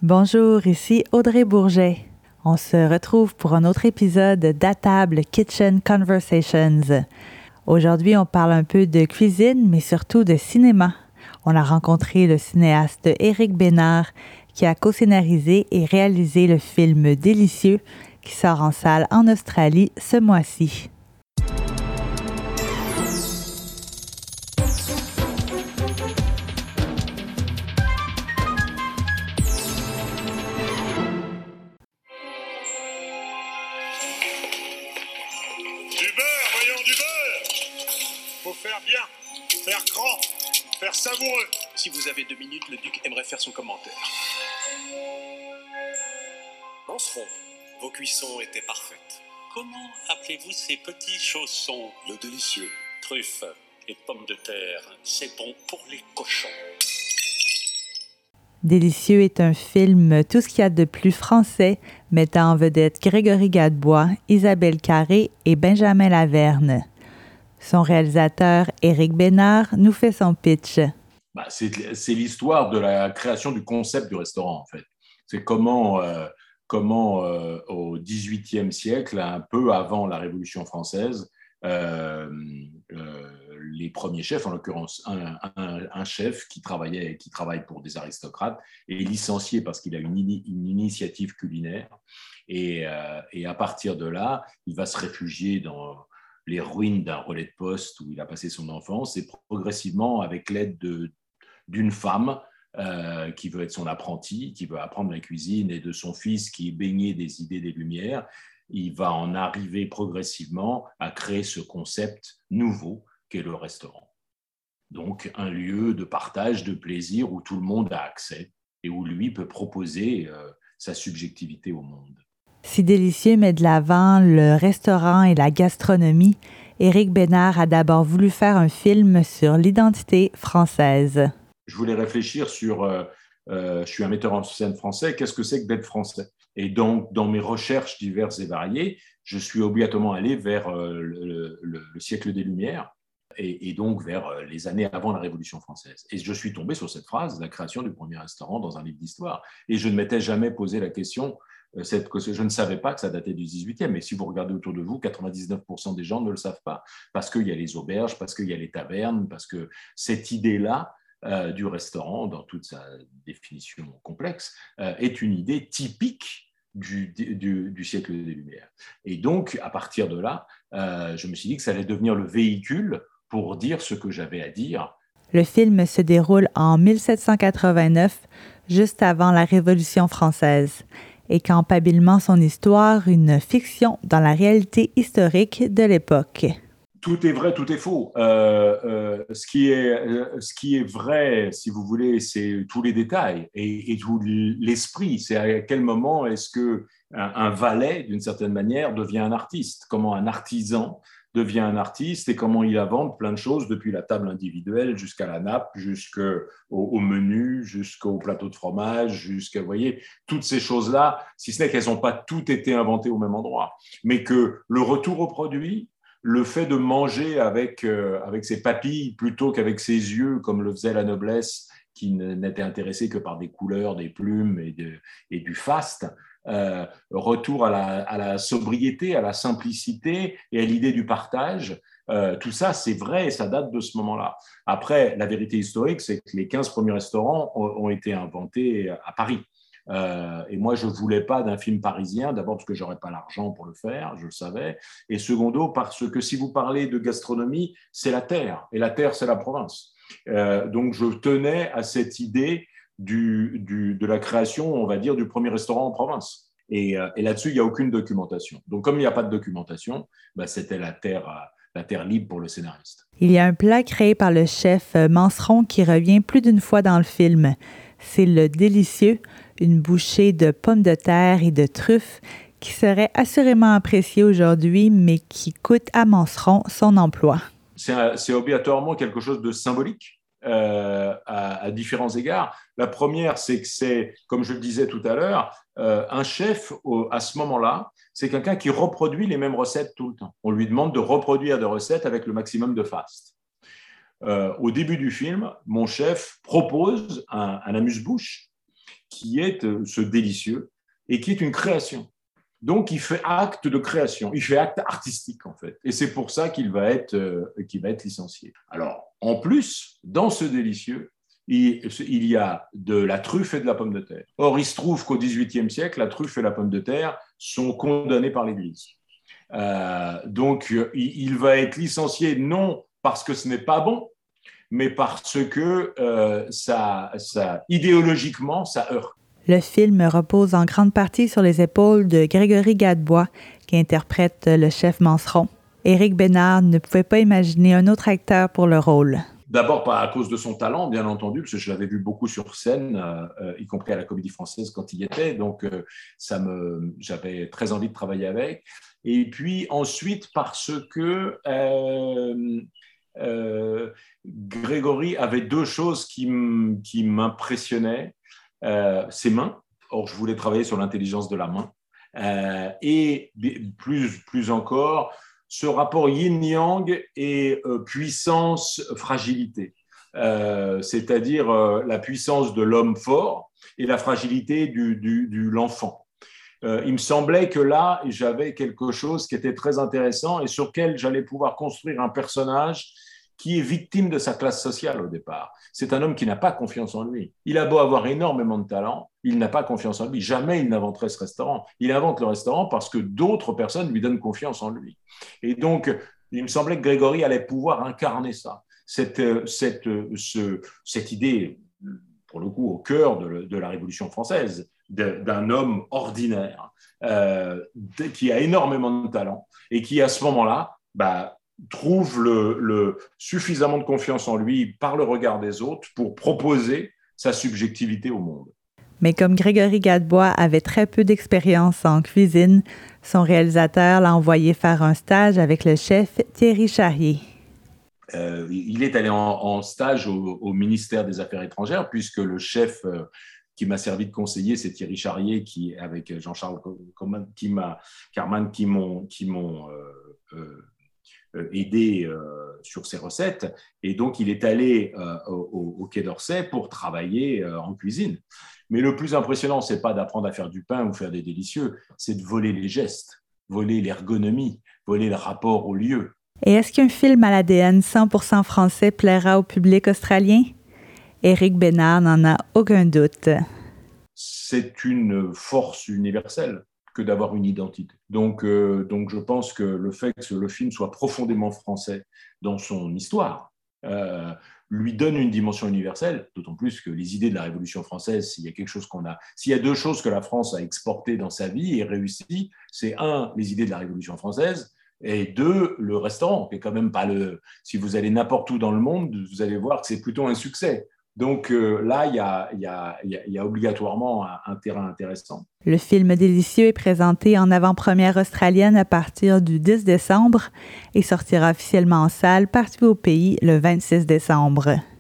Bonjour, ici Audrey Bourget. On se retrouve pour un autre épisode d'À-table Kitchen Conversations. Aujourd'hui, on parle un peu de cuisine, mais surtout de cinéma. On a rencontré le cinéaste Éric Bénard, qui a co-scénarisé et réalisé le film Délicieux, qui sort en salle en Australie ce mois-ci. Faire bien, faire grand, faire savoureux. Si vous avez 2 minutes, le duc aimerait faire son commentaire. Lanceron, vos cuissons étaient parfaites. Comment appelez-vous ces petits chaussons? Le délicieux. Truffes et pommes de terre, c'est bon pour les cochons. Délicieux est un film tout ce qu'il y a de plus français, mettant en vedette Grégory Gadebois, Isabelle Carré et Benjamin Laverne. Son réalisateur, Éric Bénard, nous fait son pitch. C'est l'histoire de la création du concept du restaurant, en fait. C'est comment au XVIIIe siècle, un peu avant la Révolution française, les premiers chefs, en l'occurrence un chef qui travaille pour des aristocrates, est licencié parce qu'il a une initiative culinaire. Et à partir de là, il va se réfugier dans les ruines d'un relais de poste où il a passé son enfance, et progressivement, avec l'aide d'une femme qui veut être son apprenti, qui veut apprendre la cuisine, et de son fils qui est baigné des idées des Lumières, il va en arriver progressivement à créer ce concept nouveau qu'est le restaurant. Donc, un lieu de partage, de plaisir où tout le monde a accès et où lui peut proposer sa subjectivité au monde. Si Délicieux met de l'avant le restaurant et la gastronomie, Éric Bénard a d'abord voulu faire un film sur l'identité française. Je voulais réfléchir sur, je suis un metteur en scène français, qu'est-ce que c'est que d'être français? Et donc, dans mes recherches diverses et variées, je suis obligatoirement allé vers le siècle des Lumières et donc vers les années avant la Révolution française. Et je suis tombé sur cette phrase, la création du premier restaurant dans un livre d'histoire. Et je ne m'étais jamais posé la question. Je ne savais pas que ça datait du 18e, mais si vous regardez autour de vous, 99% des gens ne le savent pas, parce qu'il y a les auberges, parce qu'il y a les tavernes, parce que cette idée-là du restaurant, dans toute sa définition complexe, est une idée typique du siècle des Lumières. Et donc, à partir de là, je me suis dit que ça allait devenir le véhicule pour dire ce que j'avais à dire. Le film se déroule en 1789, juste avant la Révolution française, et campe habilement son histoire, une fiction dans la réalité historique de l'époque. Tout est vrai, tout est faux. Ce qui est vrai, si vous voulez, c'est tous les détails et tout l'esprit. C'est à quel moment est-ce qu'un valet, d'une certaine manière, devient un artiste? Comment un artisan devient un artiste et comment il invente plein de choses, depuis la table individuelle jusqu'à la nappe, jusqu'au menu, jusqu'au plateau de fromage, vous voyez, toutes ces choses-là, si ce n'est qu'elles n'ont pas toutes été inventées au même endroit, mais que le retour au produit, le fait de manger avec ses papilles plutôt qu'avec ses yeux, comme le faisait la noblesse, qui n'était intéressée que par des couleurs, des plumes et du faste, retour à la sobriété, à la simplicité et à l'idée du partage. Tout ça, c'est vrai et ça date de ce moment-là. Après, la vérité historique, c'est que les 15 premiers restaurants ont été inventés à Paris. Et moi, je ne voulais pas d'un film parisien, d'abord parce que je n'aurais pas l'argent pour le faire, je le savais, et secondo, parce que si vous parlez de gastronomie, c'est la terre, et la terre, c'est la province. Donc, je tenais à cette idée de la création, on va dire, du premier restaurant en province. Et là-dessus, il n'y a aucune documentation. Donc, comme il n'y a pas de documentation, c'était la terre libre pour le scénariste. Il y a un plat créé par le chef Manceron qui revient plus d'une fois dans le film. C'est le Délicieux, une bouchée de pommes de terre et de truffes qui serait assurément appréciée aujourd'hui, mais qui coûte à Manceron son emploi. C'est obligatoirement quelque chose de symbolique à différents égards. La première, c'est que c'est, comme je le disais tout à l'heure, un chef, à ce moment-là, c'est quelqu'un qui reproduit les mêmes recettes tout le temps. On lui demande de reproduire des recettes avec le maximum de faste. Au début du film, mon chef propose un amuse-bouche qui est ce délicieux et qui est une création. Donc, il fait acte de création, il fait acte artistique, en fait. Et c'est pour ça qu'il va être licencié. Alors, en plus, dans ce délicieux, il y a de la truffe et de la pomme de terre. Or, il se trouve qu'au XVIIIe siècle, la truffe et la pomme de terre sont condamnées par l'Église. Donc, il va être licencié non parce que ce n'est pas bon, mais parce que idéologiquement, ça heurte. Le film repose en grande partie sur les épaules de Grégory Gadebois, qui interprète le chef Manceron. Éric Bénard ne pouvait pas imaginer un autre acteur pour le rôle. D'abord, pas à cause de son talent, bien entendu, parce que je l'avais vu beaucoup sur scène, y compris à la Comédie Française quand il y était, donc j'avais très envie de travailler avec. Et puis ensuite, parce que Grégory avait deux choses qui m'impressionnaient. Ses mains. Or, je voulais travailler sur l'intelligence de la main. Et plus encore, ce rapport yin-yang et puissance-fragilité. C'est-à-dire la puissance de l'homme fort et la fragilité de l'enfant. Il me semblait que là, j'avais quelque chose qui était très intéressant et sur lequel j'allais pouvoir construire un personnage qui est victime de sa classe sociale au départ. C'est un homme qui n'a pas confiance en lui. Il a beau avoir énormément de talent, il n'a pas confiance en lui. Jamais il n'inventerait ce restaurant. Il invente le restaurant parce que d'autres personnes lui donnent confiance en lui. Et donc, il me semblait que Grégory allait pouvoir incarner ça. Cette idée, pour le coup, au cœur de la Révolution française, d'un homme ordinaire qui a énormément de talent et qui, à ce moment-là, trouve suffisamment de confiance en lui par le regard des autres pour proposer sa subjectivité au monde. Mais comme Grégory Gadebois avait très peu d'expérience en cuisine, son réalisateur l'a envoyé faire un stage avec le chef Thierry Charrier. Il est allé en stage au ministère des Affaires étrangères, puisque le chef qui m'a servi de conseiller, c'est Thierry Charrier, qui, avec Jean-Charles Carman, qui m'ont aidé sur ses recettes. Et donc, il est allé au Quai d'Orsay pour travailler en cuisine. Mais le plus impressionnant, ce n'est pas d'apprendre à faire du pain ou faire des délicieux, c'est de voler les gestes, voler l'ergonomie, voler le rapport au lieu. Et est-ce qu'un film à l'ADN 100% français plaira au public australien? Éric Bénard n'en a aucun doute. C'est une force universelle que d'avoir une identité. Donc je pense que le fait que le film soit profondément français dans son histoire lui donne une dimension universelle, d'autant plus que les idées de la Révolution française, s'il y a deux choses que la France a exportées dans sa vie et réussi, c'est un, les idées de la Révolution française, et deux, le restaurant, qui est quand même pas si vous allez n'importe où dans le monde, vous allez voir que c'est plutôt un succès. Donc là, il y a obligatoirement un terrain intéressant. Le film délicieux est présenté en avant-première australienne à partir du 10 décembre et sortira officiellement en salle partout au pays le 26 décembre.